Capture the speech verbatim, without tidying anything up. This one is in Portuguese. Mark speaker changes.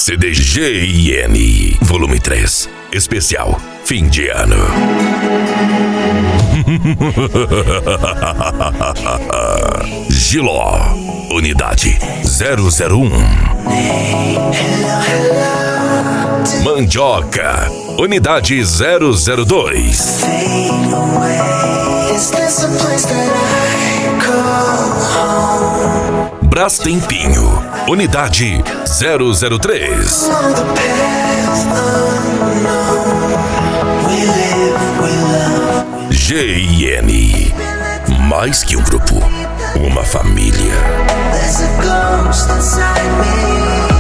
Speaker 1: C D G I N, volume três, especial fim de ano. Giló, unidade zero zero um. Mandioca, unidade zero zero dois. Brastempinho, unidade zero zero três. G I N, mais que um grupo, uma família. There's a ghost inside me.